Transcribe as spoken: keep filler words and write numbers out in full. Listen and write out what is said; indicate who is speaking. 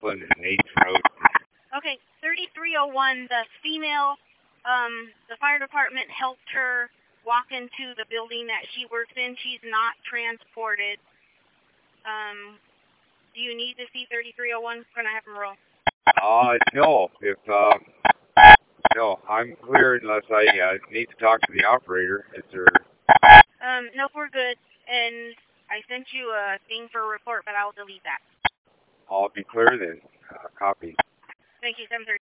Speaker 1: Franklin and eighth Road.
Speaker 2: Okay, thirty-three oh one, the female, um, the fire department helped her walk into the building that she works in. She's not transported. Um, do you need to see thirty-three oh one? We're going to have him roll.
Speaker 1: Uh, no, if, uh, no, I'm clear unless I uh, need to talk to the operator. Is there...
Speaker 2: Um, nope, we're good. And I sent you a thing for a report, but I'll delete that.
Speaker 1: I'll be clear then. Uh, copy.
Speaker 2: Thank you, seven thirty.